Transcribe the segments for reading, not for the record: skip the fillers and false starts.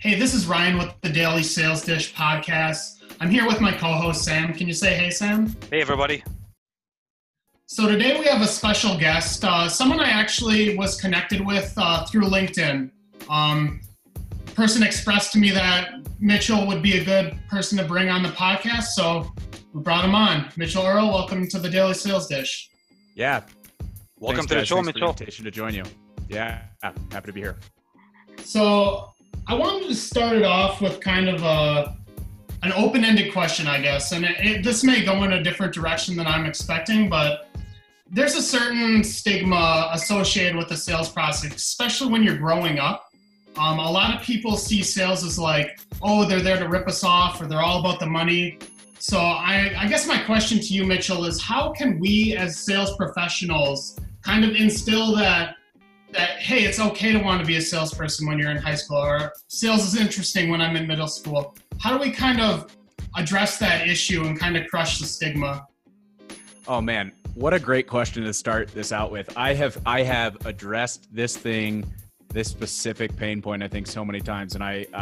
Hey, this is Ryan with the Daily Sales Dish podcast. I'm here with my co-host, Sam. Can you say hey, Sam? Hey, everybody. So today we have a special guest, someone I actually was connected with through LinkedIn. Person expressed to me that Mitchell would be a good person to bring on the podcast, so we brought him on. Mitchell Earl, welcome to the Daily Sales Dish. Yeah. Welcome to the show, Mitchell. For the invitation to join you. Yeah, happy to be here. So I wanted to start it off with kind of an open-ended question, I guess, and this may go in a different direction than I'm expecting, but there's a certain stigma associated with the sales process, especially when you're growing up. A lot of people see sales as like, oh, they're there to rip us off, or they're all about the money. So I guess my question to you, Mitchell, is how can we as sales professionals kind of instill that hey, it's okay to want to be a salesperson when you're in high school, or sales is interesting when I'm in middle school. How do we kind of address that issue and kind of crush the stigma? Oh man, what a great question to start this out with. I have addressed this specific pain point, I think, so many times, and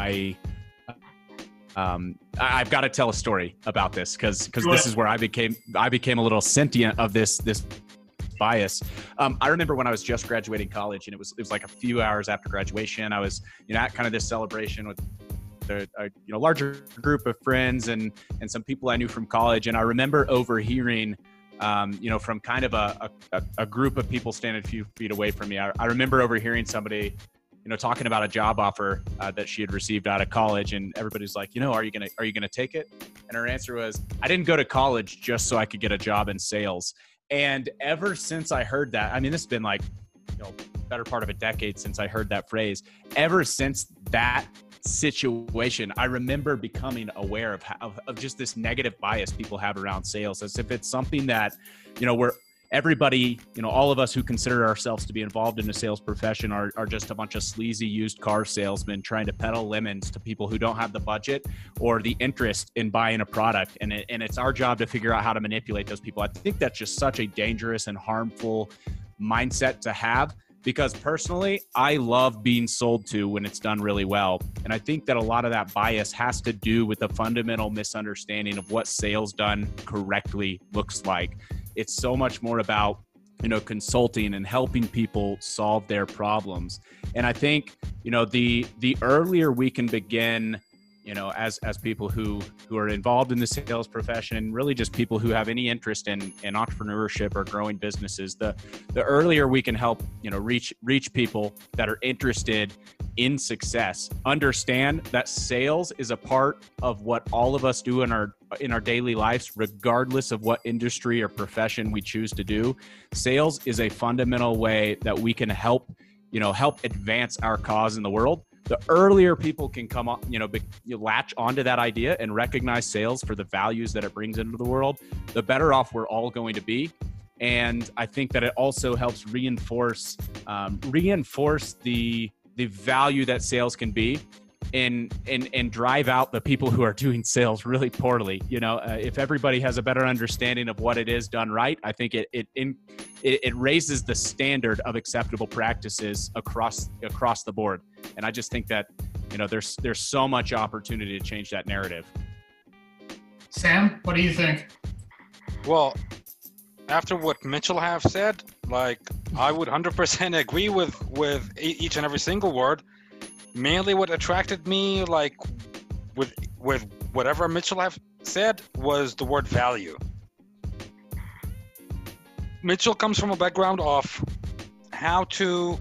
I've got to tell a story about this because this is where I became a little sentient of this bias. I remember when I was just graduating college, and it was like a few hours after graduation. I was at kind of this celebration with a larger group of friends and some people I knew from college, and I remember overhearing from kind of a group of people standing a few feet away from me. I remember overhearing somebody talking about a job offer that she had received out of college, and everybody's like, are you gonna take it? And her answer was, I didn't go to college just so I could get a job in sales. And ever since I heard that, I mean, this has been like, better part of a decade since I heard that phrase. Ever since that situation, I remember becoming aware of just this negative bias people have around sales, as if it's something that, we're everybody, all of us who consider ourselves to be involved in a sales profession are just a bunch of sleazy used car salesmen trying to peddle lemons to people who don't have the budget or the interest in buying a product. And it's our job to figure out how to manipulate those people. I think that's just such a dangerous and harmful mindset to have, because personally, I love being sold to when it's done really well. And I think that a lot of that bias has to do with the fundamental misunderstanding of what sales done correctly looks like. It's so much more about, consulting and helping people solve their problems. And I think, the earlier we can begin, as people who are involved in the sales profession, really just people who have any interest in entrepreneurship or growing businesses, the earlier we can help, reach people that are interested in success, understand that sales is a part of what all of us do in our daily lives, regardless of what industry or profession we choose to do. Sales is a fundamental way that we can help advance our cause in the world. The earlier people can come up, latch onto that idea and recognize sales for the values that it brings into the world, the better off we're all going to be. And I think that it also helps reinforce the value that sales can be and drive out the people who are doing sales really poorly. If everybody has a better understanding of what it is done right, I think it raises the standard of acceptable practices across the board. And I just think that, there's so much opportunity to change that narrative. Sam, what do you think? Well, after what Mitchell have said, I would 100% agree with each and every single word. Mainly what attracted me, with whatever Mitchell have said, was the word value. Mitchell comes from a background of how to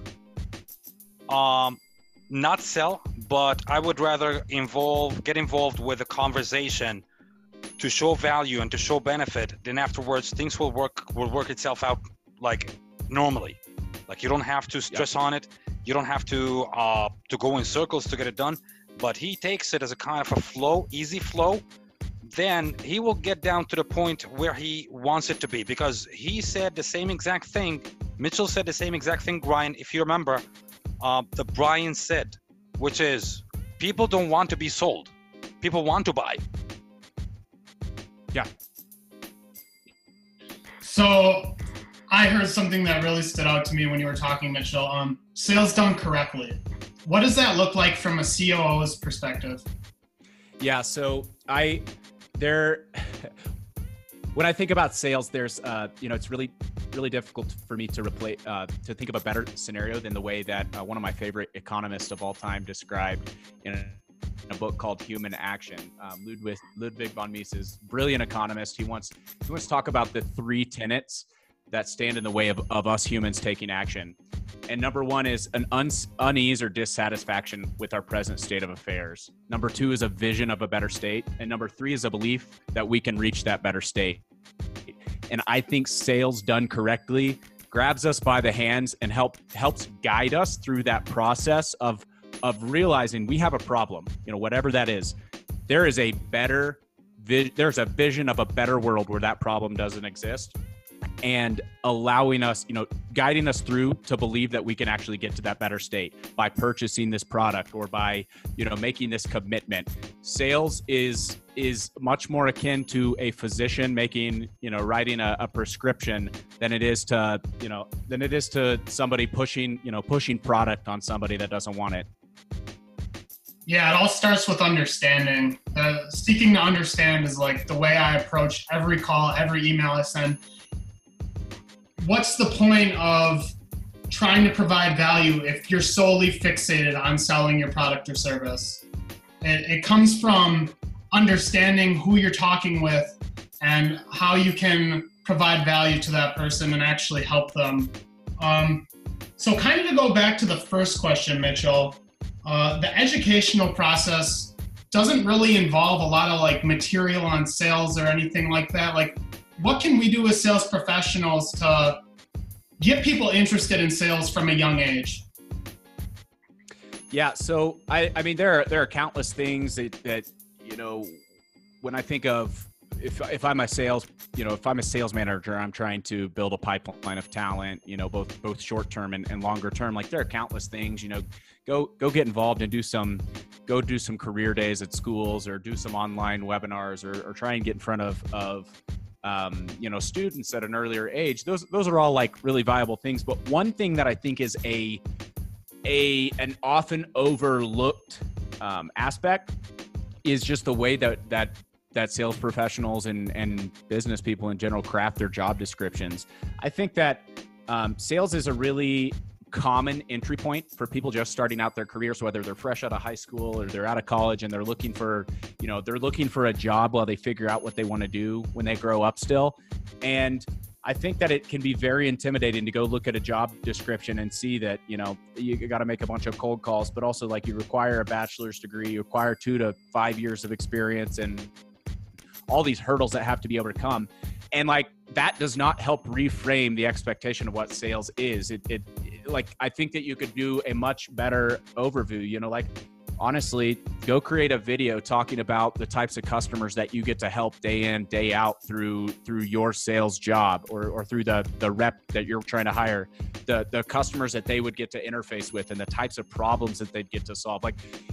not sell, but I would rather get involved with a conversation to show value and to show benefit. Then afterwards, things will work itself out normally. You don't have to stress on it. You don't have to go in circles to get it done. But he takes it as a kind of a flow, easy flow. Then he will get down to the point where he wants it to be, because he said the same exact thing. Mitchell said the same exact thing, Brian, if you remember, that Brian said, which is, people don't want to be sold. People want to buy. Yeah. So I heard something that really stood out to me when you were talking, Mitchell. Sales done correctly. what does that look like from a COO's perspective? Yeah, so there when I think about sales, there's it's really difficult for me to to think of a better scenario than the way that one of my favorite economists of all time described in a book called Human Action. Ludwig von Mises, brilliant economist. He wants to talk about the three tenets that stand in the way of us humans taking action. And number one is an unease or dissatisfaction with our present state of affairs. Number two is a vision of a better state. And number three is a belief that we can reach that better state. And I think sales done correctly grabs us by the hands and helps guide us through that process of realizing we have a problem, whatever that is. There's a vision of a better world where that problem doesn't exist, and allowing us, guiding us through to believe that we can actually get to that better state by purchasing this product or by, making this commitment. Sales is much more akin to a physician writing a prescription than it is to somebody pushing product on somebody that doesn't want it. Yeah, it all starts with understanding. Seeking to understand is like the way I approach every call, every email I send. What's the point of trying to provide value if you're solely fixated on selling your product or service? It comes from understanding who you're talking with and how you can provide value to that person and actually help them. So kind of to go back to the first question, Mitchell, the educational process doesn't really involve a lot of material on sales or anything like that. What can we do as sales professionals to get people interested in sales from a young age? Yeah, so I mean there are countless things that when I think of if I'm a sales manager, I'm trying to build a pipeline of talent, both short term and longer term. There are countless things, go get involved and do some career days at schools, or do some online webinars, or try and get in front of students at an earlier age. Those are all really viable things. But one thing that I think is an often overlooked aspect is just the way that sales professionals and business people in general craft their job descriptions. I think that sales is a really common entry point for people just starting out their careers, whether they're fresh out of high school or they're out of college and they're looking for a job while they figure out what they want to do when they grow up still. And I think that it can be very intimidating to go look at a job description and see that, you got to make a bunch of cold calls, but also you require a bachelor's degree, you require 2 to 5 years of experience, and all these hurdles that have to be overcome. And that does not help reframe the expectation of what sales is. I think that you could do a much better overview, honestly, go create a video talking about the types of customers that you get to help day in, day out through your sales job, or through the rep that you're trying to hire, the customers that they would get to interface with, and the types of problems that they'd get to solve.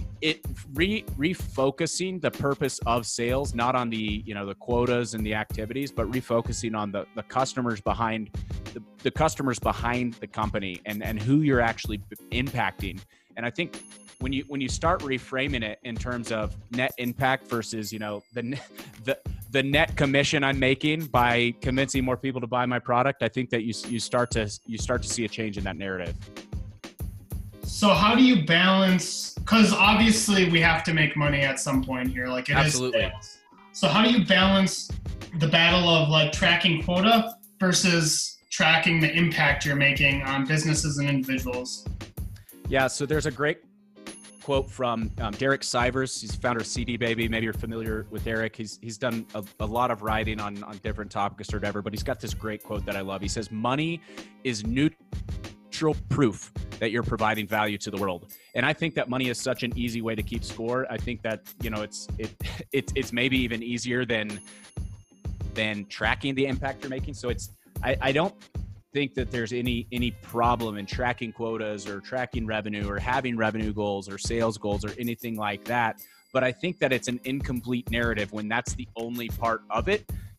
Refocusing the purpose of sales, not on the quotas and the activities, but refocusing on the customers behind the customers behind the company and who you're actually impacting. And I think when you start reframing it in terms of net impact versus the net commission I'm making by convincing more people to buy my product, I think that you start to see a change in that narrative. So how do you balance, because obviously we have to make money at some point here, Absolutely. Is sales. So how do you balance the battle of tracking quota versus tracking the impact you're making on businesses and individuals? Yeah, so there's a great quote from Derek Sivers. He's founder of CD Baby. Maybe you're familiar with Derek. He's done a lot of writing on different topics or whatever, but he's got this great quote that I love. He says, "Money is neutral proof that you're providing value to the world." And I think that money is such an easy way to keep score. I think that it's maybe even easier than tracking the impact you're making. So I don't think that there's any problem in tracking quotas or tracking revenue or having revenue goals or sales goals or anything like that. But I think that it's an incomplete narrative when that's the only part of it.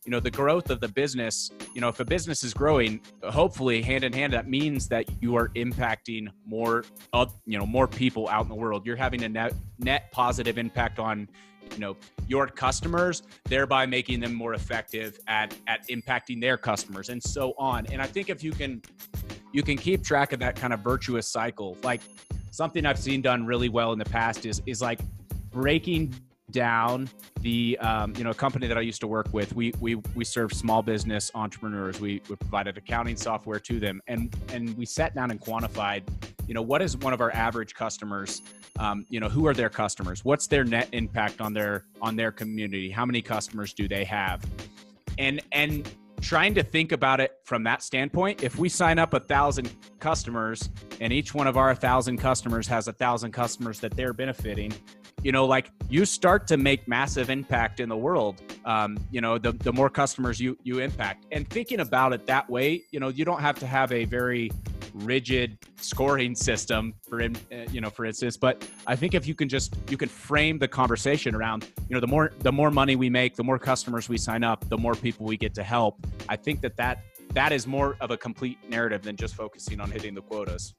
the growth of the business, if a business is growing, hopefully hand in hand, that means that you are impacting more people out in the world. You're having a net positive impact on, your customers, thereby making them more effective at impacting their customers, and so on. And I think if you can keep track of that kind of virtuous cycle, like something I've seen done really well in the past is like breaking down the company that I used to work with. We serve small business entrepreneurs. We provided accounting software to them, and we sat down and quantified, what is one of our average customers, who are their customers, what's their net impact on their community, how many customers do they have, and trying to think about it from that standpoint. If we sign up 1,000 customers and each one of our 1,000 customers has 1,000 customers that they're benefiting, you start to make massive impact in the world. The more customers you impact, and thinking about it that way, you don't have to have a very rigid scoring system for instance, but I think if you can frame the conversation around, the more money we make, the more customers we sign up, the more people we get to help. I think that is more of a complete narrative than just focusing on hitting the quotas.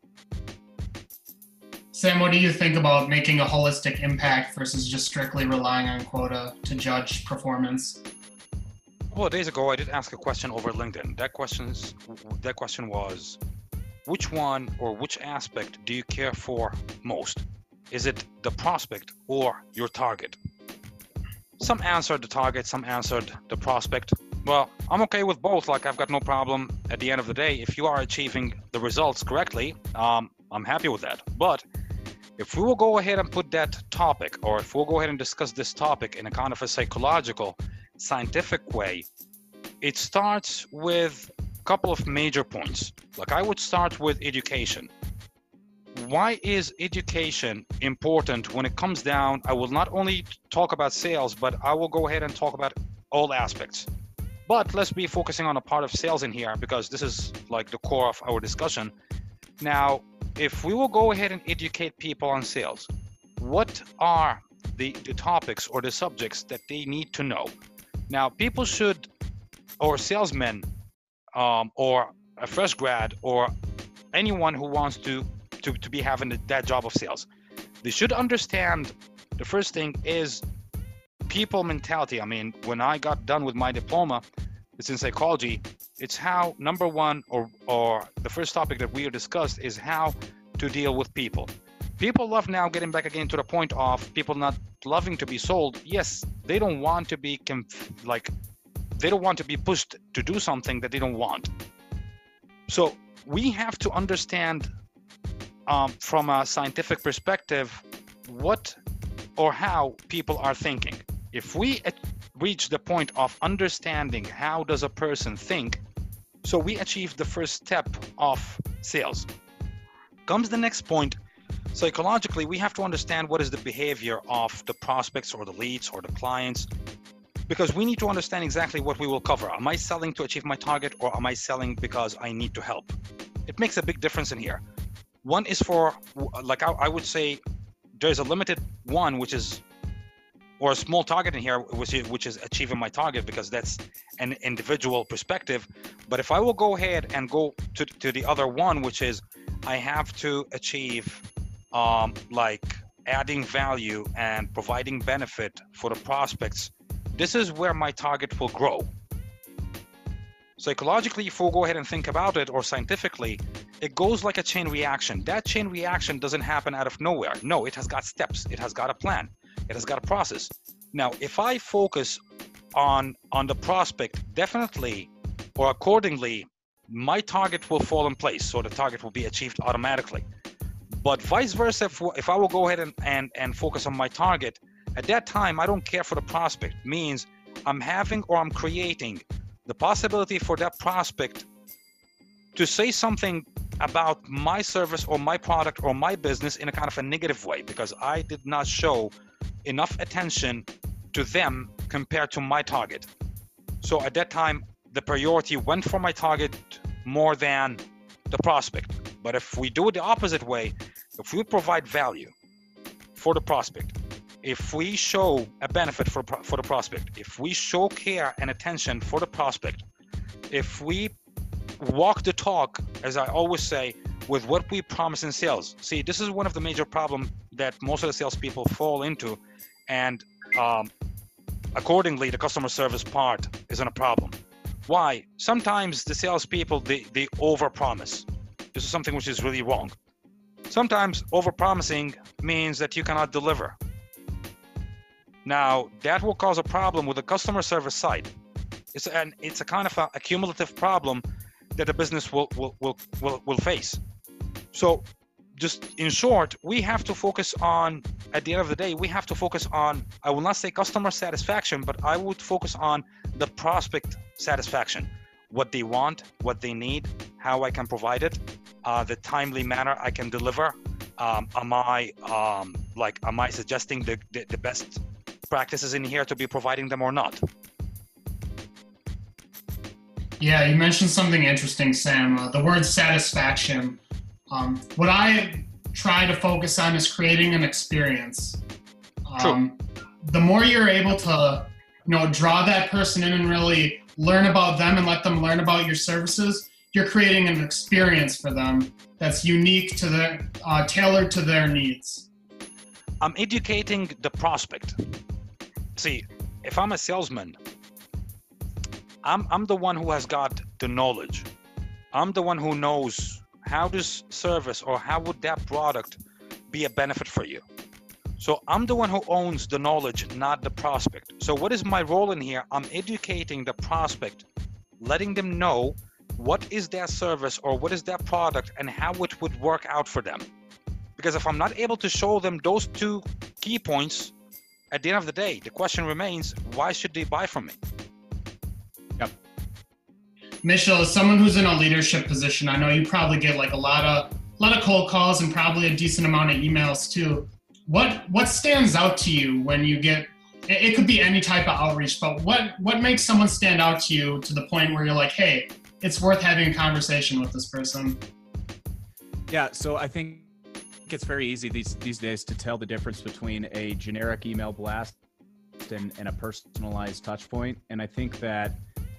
Sam, what do you think about making a holistic impact versus just strictly relying on quota to judge performance? A couple of days ago, I did ask a question over LinkedIn. That question was, which one or which aspect do you care for most? Is it the prospect or your target? Some answered the target, some answered the prospect. Well, I'm okay with both. Like, I've got no problem at the end of the day. If you are achieving the results correctly, I'm happy with that. But if we will go ahead and put that topic, or if we'll go ahead and discuss this topic in a kind of a psychological, scientific way, it starts with a couple of major points. Like, I would start with education. Why is education important when it comes down? I will not only talk about sales, but I will go ahead and talk about all aspects. But let's be focusing on a part of sales in here, because this is like the core of our discussion. Now, if we will go ahead and educate people on sales, what are the topics or the subjects that they need to know? Now, people should, or salesmen, or a fresh grad, or anyone who wants to be having that job of sales, they should understand the first thing is people mentality. I mean, when I got done with my diploma, it's in psychology. It's how, number one, or the first topic that we discussed is how to deal with people. People love now getting back again to the point of people not loving to be sold. Yes, they don't want to be they don't want to be pushed to do something that they don't want. So we have to understand from a scientific perspective what or how people are thinking. If we reach the point of understanding how does a person think, so we achieve the first step of sales. Comes the next point. Psychologically, we have to understand what is the behavior of the prospects or the leads or the clients, because we need to understand exactly what we will cover. Am I selling to achieve my target, or am I selling because I need to help? It makes a big difference in here. One is for, like, I would say there's a limited one, which is, or a small target in here, which is achieving my target, because that's an individual perspective. But if I will go ahead and go to the other one, which is I have to achieve like adding value and providing benefit for the prospects, this is where my target will grow. Psychologically, if we'll go ahead and think about it, or scientifically, it goes like a chain reaction. That chain reaction doesn't happen out of nowhere. No, it has got steps. It has got a plan. It has got a process. Now, if I focus on the prospect, definitely, or accordingly, my target will fall in place. So the target will be achieved automatically. But vice versa, if I will go ahead and focus on my target, at that time, I don't care for the prospect. Means I'm having, or I'm creating the possibility for that prospect to say something about my service or my product or my business in a kind of a negative way, because I did not show enough attention to them compared to my target. So at that time, the priority went for my target more than the prospect. But if we do it the opposite way, if we provide value for the prospect, if we show a benefit for the prospect, if we show care and attention for the prospect, if we walk the talk, as I always say, with what we promise in sales. See, this is one of the major problems that most of the salespeople fall into, and accordingly, the customer service part isn't a problem. Why? Sometimes the salespeople, they overpromise. This is something which is really wrong. Sometimes overpromising means that you cannot deliver. Now, that will cause a problem with the customer service side. It's a kind of a cumulative problem that the business will face. So, just in short, we have to focus on, at the end of the day, we have to focus on, I will not say customer satisfaction, but I would focus on the prospect satisfaction. What they want, what they need, how I can provide it, the timely manner I can deliver. Am I suggesting the best practices in here to be providing them or not? Yeah, you mentioned something interesting, Sam. The word satisfaction. What I try to focus on is creating an experience. True. The more you're able to, draw that person in and really learn about them and let them learn about your services, you're creating an experience for them that's unique to their, tailored to their needs. I'm educating the prospect. See, if I'm a salesman, I'm the one who has got the knowledge. I'm the one who knows how this service or how would that product be a benefit for you. So I'm the one who owns the knowledge, not the prospect. So what is my role in here? I'm educating the prospect, letting them know what is their service or what is their product and how it would work out for them. Because if I'm not able to show them those two key points, at the end of the day, the question remains, why should they buy from me? Yep. Michel, as someone who's in a leadership position, I know you probably get like a lot of cold calls and probably a decent amount of emails too. What stands out to you when you get, it could be any type of outreach, but what makes someone stand out to you to the point where you're like, hey, it's worth having a conversation with this person? Yeah, so I think it's very easy these days to tell the difference between a generic email blast and a personalized touch point. And I think that,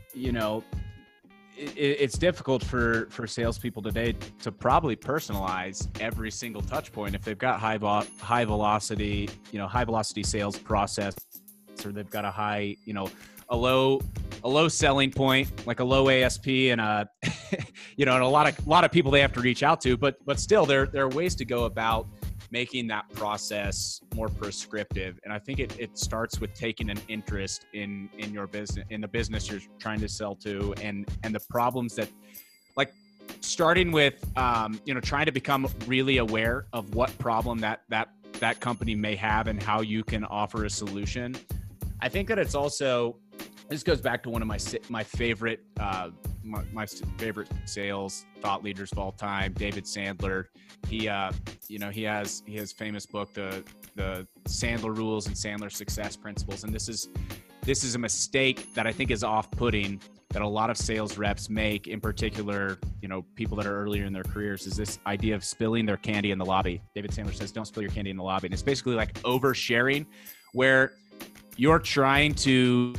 it's difficult for salespeople today to probably personalize every single touch point if they've got high velocity sales process, or they've got a low selling point, like a low ASP and and a lot of people they have to reach out to, but still there are ways to go about making that process more prescriptive. And I think it starts with taking an interest in your business, in the business you're trying to sell to, and the problems that, like, starting with trying to become really aware of what problem that company may have and how you can offer a solution. I think that it's also, this goes back to one of my favorite sales thought leaders of all time, David Sandler. He has famous book, the Sandler Rules and Sandler Success Principles, and this is a mistake that I think is off-putting that a lot of sales reps make, in particular, people that are earlier in their careers, is this idea of spilling their candy in the lobby. David Sandler says, "Don't spill your candy in the lobby," and it's basically like oversharing, where you're trying to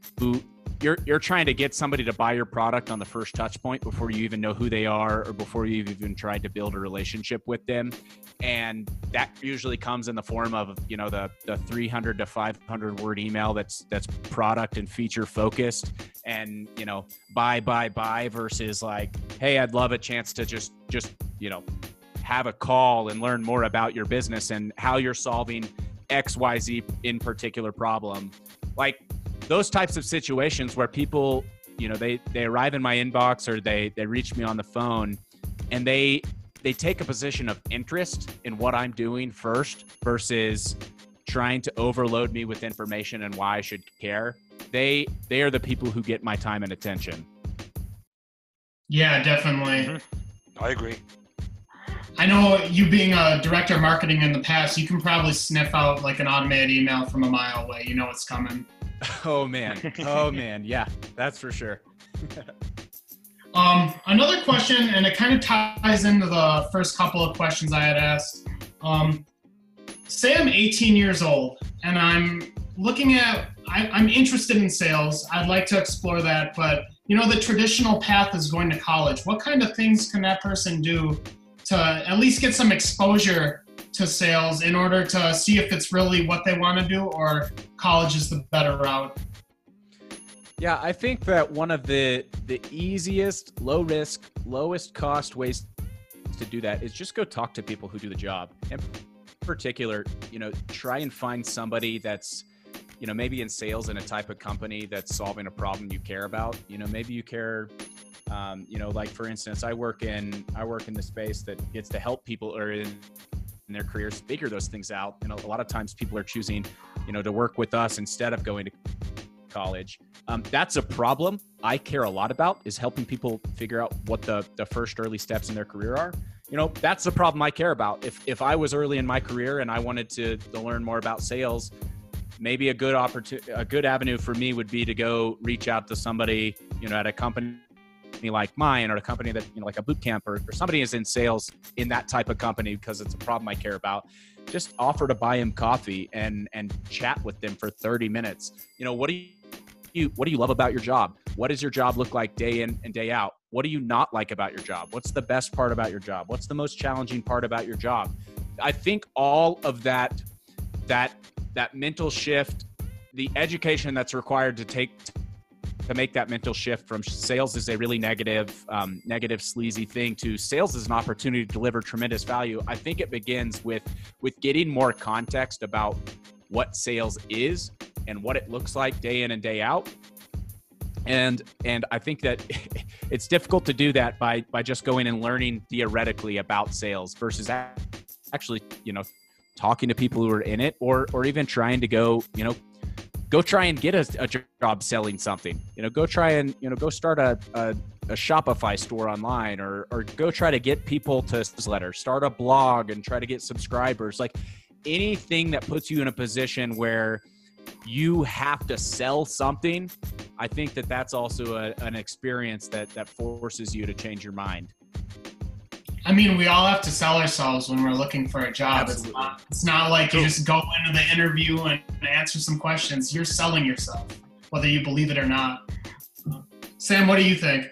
get somebody to buy your product on the first touch point before you even know who they are or before you've even tried to build a relationship with them. And that usually comes in the form of, the 300 to 500 word email that's product and feature focused, and, buy versus like, hey, I'd love a chance to just have a call and learn more about your business and how you're solving XYZ in particular problem. Like, those types of situations where people, they arrive in my inbox or they reach me on the phone, and they take a position of interest in what I'm doing first versus trying to overload me with information and why I should care. They are the people who get my time and attention. Yeah, definitely. Mm-hmm. I agree. I know, you being a director of marketing in the past, you can probably sniff out like an automated email from a mile away. You know it's coming. Oh man. Yeah, that's for sure. Another question, and it kind of ties into the first couple of questions I had asked. Say I'm 18 years old and I'm looking at, I'm interested in sales. I'd like to explore that, but the traditional path is going to college. What kind of things can that person do to at least get some exposure to sales in order to see if it's really what they want to do, or college is the better route? Yeah, I think that one of the easiest, low risk, lowest cost ways to do that is just go talk to people who do the job. In particular, try and find somebody that's, maybe in sales in a type of company that's solving a problem you care about. Maybe you care, like for instance, I work in the space that gets to help people or in their careers figure those things out. And a lot of times people are choosing, to work with us instead of going to college. That's a problem I care a lot about, is helping people figure out what the first early steps in their career are. That's the problem I care about. If I was early in my career and I wanted to learn more about sales, maybe a good avenue for me would be to go reach out to somebody, at a company like mine, or a company that, like a boot camp, or somebody is in sales in that type of company because it's a problem I care about. Just offer to buy him coffee and chat with them for 30 minutes. What do you love about your job? What does your job look like day in and day out? What do you not like about your job? What's the best part about your job? What's the most challenging part about your job? I think all of that mental shift, the education that's required to make that mental shift from sales is a really negative, sleazy thing to sales is an opportunity to deliver tremendous value. I think it begins with getting more context about what sales is and what it looks like day in and day out. And I think that it's difficult to do that by just going and learning theoretically about sales versus actually, talking to people who are in it, or even trying to go try and get a job selling something. Go try and go start a Shopify store online, or go try to get people to newsletter, start a blog and try to get subscribers. Like anything that puts you in a position where you have to sell something. I think that that's also an experience that forces you to change your mind. I mean, we all have to sell ourselves when we're looking for a job. It's not like you just go into the interview and answer some questions. You're selling yourself, whether you believe it or not. Sam, what do you think?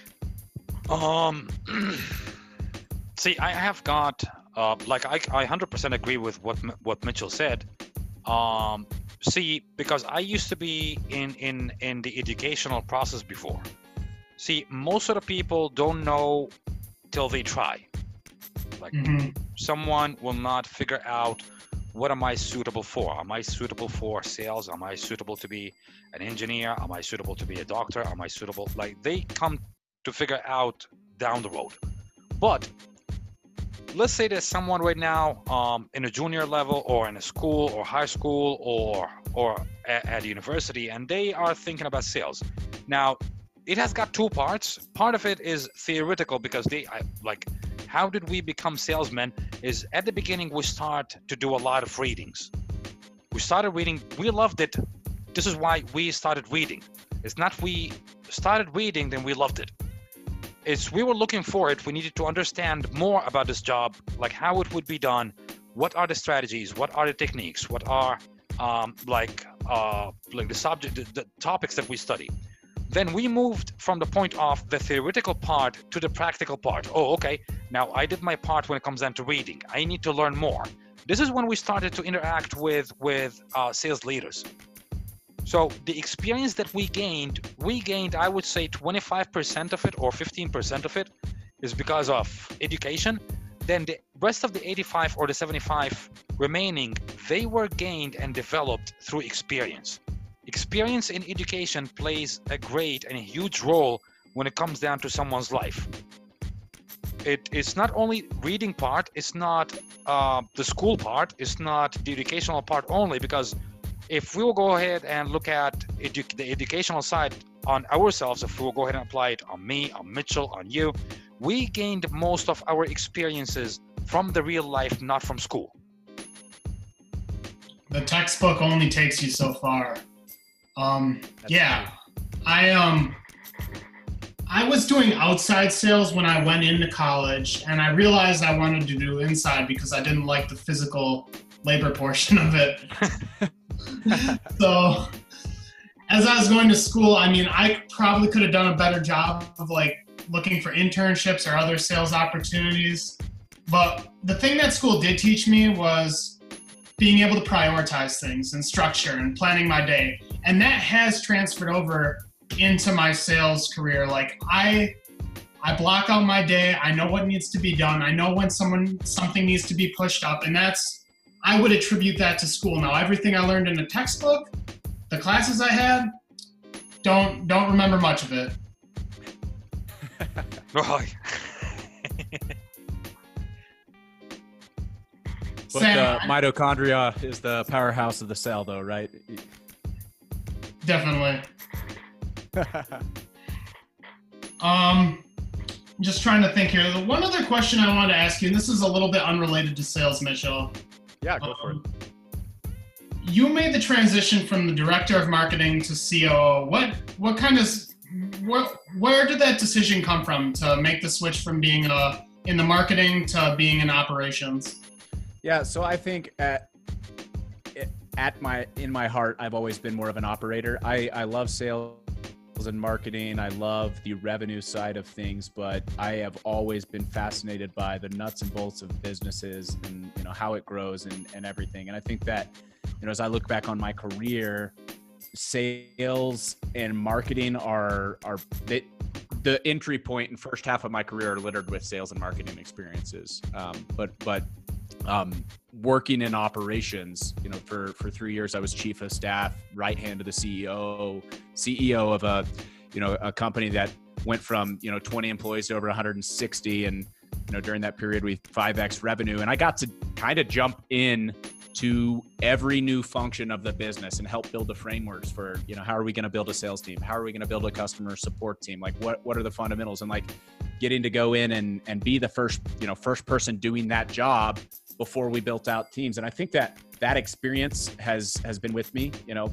See, I have got, I 100% agree with what Mitchell said. See, because I used to be in the educational process before. See, most of the people don't know till they try. Someone will not figure out, what am I suitable for? Am I suitable for sales? Am I suitable to be an engineer? Am I suitable to be a doctor? Am I suitable? They come to figure out down the road. But let's say there's someone right now in a junior level, or in a school or high school, or at university, and they are thinking about sales. Now, it has got two parts. Part of it is theoretical, because how did we become salesmen is at the beginning we start to do a lot of readings. We started reading, we loved it. This is why we started reading. It's not we started reading, then we loved it. It's we were looking for it. We needed to understand more about this job, like how it would be done. What are the strategies? What are the techniques? What are the subject, the topics that we study? Then we moved from the point of the theoretical part to the practical part. Oh, okay. Now I did my part when it comes down to reading. I need to learn more. This is when we started to interact with sales leaders. So the experience that we gained, I would say 25% of it or 15% of it is because of education. Then the rest of the 85 or the 75 remaining, they were gained and developed through experience. Experience in education plays a great and a huge role when it comes down to someone's life. It's not only reading part, it's not the school part, it's not the educational part only, because if we will go ahead and look at the educational side on ourselves, if we will go ahead and apply it on me, on Mitchell, on you, we gained most of our experiences from the real life, not from school. The textbook only takes you so far. I was doing outside sales when I went into college, and I realized I wanted to do inside because I didn't like the physical labor portion of it. So as I was going to school, I mean, I probably could have done a better job of like looking for internships or other sales opportunities. But the thing that school did teach me was being able to prioritize things and structure and planning my day. And that has transferred over into my sales career. Like I block out my day. I know what needs to be done. I know when something needs to be pushed up. And I would attribute that to school. Now, everything I learned in the textbook, the classes I had, don't remember much of it. But the mitochondria is the powerhouse of the cell, though, right? Definitely. Just trying to think here. The one other question I wanted to ask you, and this is a little bit unrelated to sales, Mitchell. Yeah, go for it. You made the transition from the director of marketing to COO. Where did that decision come from to make the switch from being in the marketing to being in operations? Yeah, so I think in my heart, I've always been more of an operator. I love sales and marketing. I love the revenue side of things, but I have always been fascinated by the nuts and bolts of businesses and how it grows and everything. And I think that as I look back on my career, sales and marketing are the entry point and first half of my career are littered with sales and marketing experiences. But working in operations, for 3 years, I was chief of staff, right hand of the CEO of a company that went from, 20 employees to over 160. And, during that period, we 5x revenue. And I got to kind of jump in to every new function of the business and help build the frameworks for, how are we going to build a sales team? How are we going to build a customer support team? Like what are the fundamentals? And like getting to go in and be the first person doing that job before we built out teams. And I think that experience has been with me,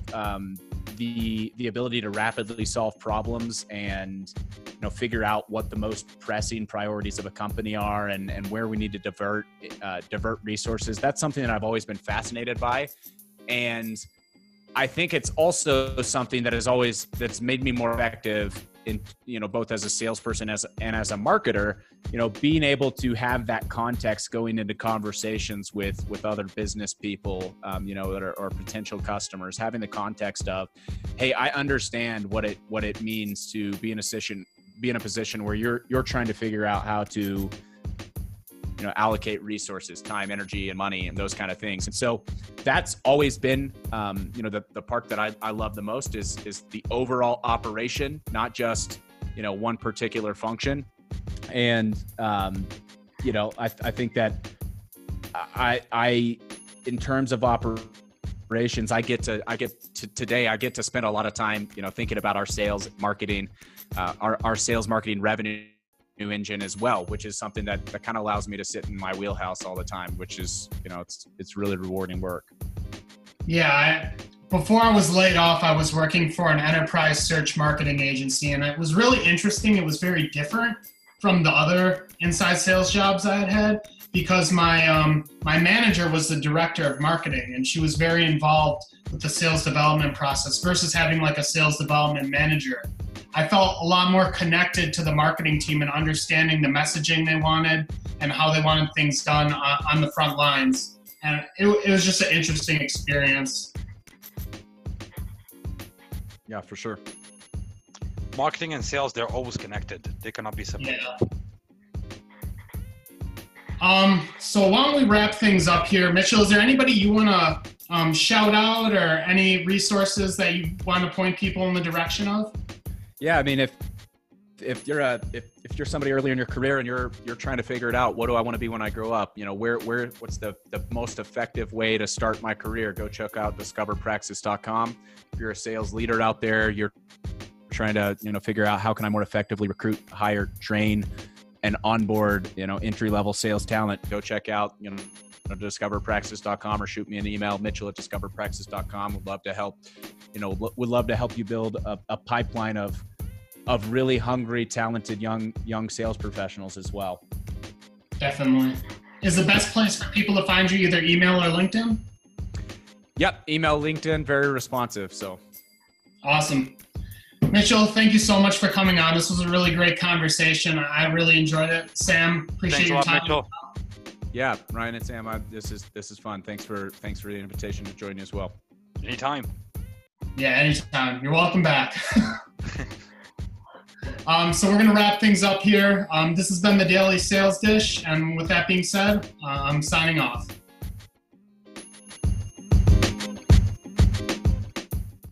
the ability to rapidly solve problems and, figure out what the most pressing priorities of a company are and where we need to divert resources. That's something that I've always been fascinated by. And I think it's also something that's made me more effective in, both as a salesperson and as a marketer, being able to have that context going into conversations with other business people, that are potential customers, having the context of, hey, I understand what it means to be in a position where you're trying to figure out how to, allocate resources, time, energy, and money, and those kind of things. And so that's always been, the part that I love the most is the overall operation, not just, one particular function. And, I think that I in terms of operations, I get to spend a lot of time, thinking about our sales marketing, our sales marketing revenue engine as well, which is something that kind of allows me to sit in my wheelhouse all the time, which is, it's really rewarding work. Yeah. Before I was laid off, I was working for an enterprise search marketing agency, and it was really interesting. It was very different from the other inside sales jobs I had had because my manager was the director of marketing, and she was very involved with the sales development process versus having like a sales development manager. I felt a lot more connected to the marketing team and understanding the messaging they wanted and how they wanted things done on the front lines. And it was just an interesting experience. Yeah, for sure. Marketing and sales, they're always connected. They cannot be separated. Yeah. So why don't we wrap things up here? Mitchell, is there anybody you want to shout out or any resources that you want to point people in the direction of? Yeah, I mean, if you're somebody early in your career and you're trying to figure it out, what do I want to be when I grow up? What's the most effective way to start my career? Go check out discoverpraxis.com. If you're a sales leader out there, you're trying to figure out how can I more effectively recruit, hire, train, and onboard entry-level sales talent. Go check out discoverpraxis.com or shoot me an email, mitchell@discoverpraxis.com. Would love to help. Would love to help you build a pipeline of really hungry, talented young sales professionals as well. Definitely. Is the best place for people to find you either email or LinkedIn? Yep, email, LinkedIn, very responsive. So Awesome. Mitchell, thank you so much for coming on. This was a really great conversation. I really enjoyed it. Sam, appreciate your time. Mitchell. Yeah, Ryan and Sam, this is fun. Thanks for the invitation to join you as well. Anytime. Yeah, anytime. You're welcome back. So we're going to wrap things up here. This has been the Daily Sales Dish. And with that being said, I'm signing off.